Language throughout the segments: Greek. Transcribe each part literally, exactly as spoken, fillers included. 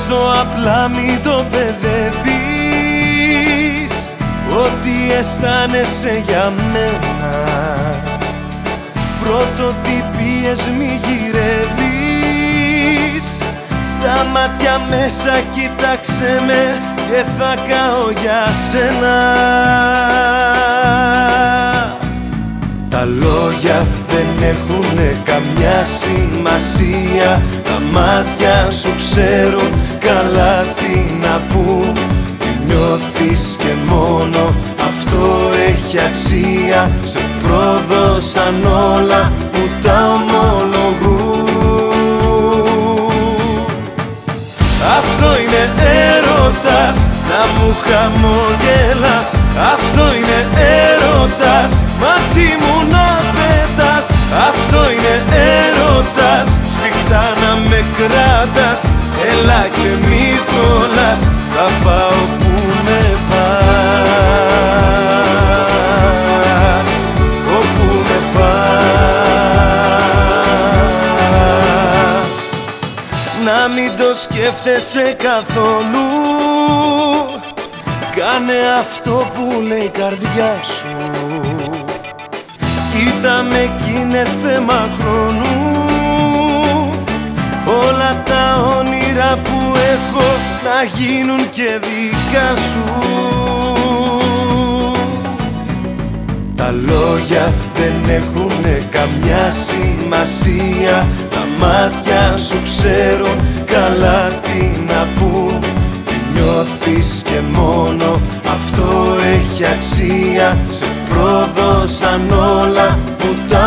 το απλά μη το παιδεύεις. Ό,τι αισθάνεσαι για μένα, πρωτοτυπίες μη γυρεύεις. Στα μάτια μέσα κοίταξε με και θα καώ για σένα. Τα λόγια δεν έχουνε καμιά σημασία. Τα μάτια σου ξέρουν καλά τι να πουν. Τι νιώθεις και μόνο αυτό έχει αξία. Σε πρόδωσαν όλα που τα ομολογούν. Αυτό είναι έρωτας, να μου χαμογελάς. Αυτό είναι έρωτας, μαζί μου να πετάς. Αυτό είναι έρωτας, σφιχτά να με κράτας. Έλα και μη κολλάς, θα πάω που με πας. Όπου με πας. Να μην το σκέφτεσαι καθόλου. Κάνε αυτό που λέει η καρδιά σου. Κοίτα με κι είναι θέμα χρόνου. Όλα τα όνειρα που έχω να γίνουν και δικά σου. Τα λόγια δεν έχουνε καμιά σημασία. Τα μάτια σου ξέρουν καλά τι να πούν. Νιώθεις και μόνο αυτό έχει αξία. Σε πρόδωσαν όλα που τα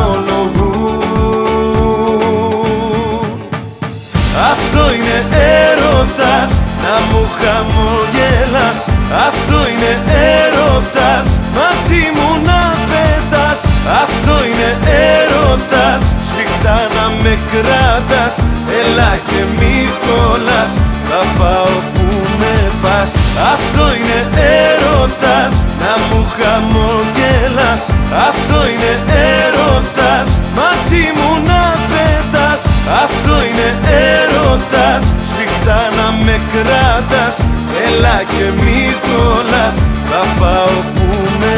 ομολογούν. Αυτό είναι έρωτας, να μου χαμογελάς. Αυτό είναι έρωτας, μαζί μου να πετάς. Αυτό είναι έρωτας, σφιχτά να με κράτας. Έλα και μη κολλάς, θα πάω που με πας. Αυτό είναι έρωτας, να μου χαμογελάς. Αυτό είναι έρωτας, μαζί μου να πετάς. Αυτό είναι έρωτας, σφιχτά να με κράτας. Έλα και μη κολλάς, θα πάω που με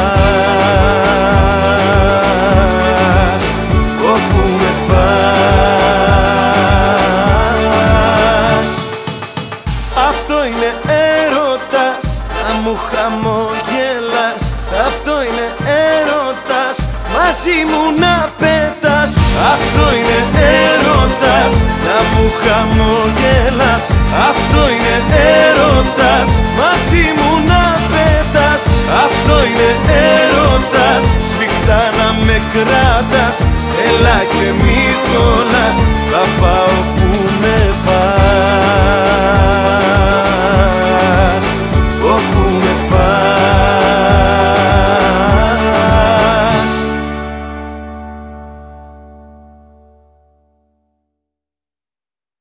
πας. Όπου με πας. Αυτό είναι έρωτας, να μου χαμογελάς. Αυτό είναι έρωτας, μαζί μου να πετάς. Αυτό είναι έρωτας, να μου χαμογελάς. Αυτό είναι έρωτας, μαζί μου να πετάς. Αυτό είναι έρωτας, σφιχτά να με κράτας. Έλα και μη κολλάς, θα πάω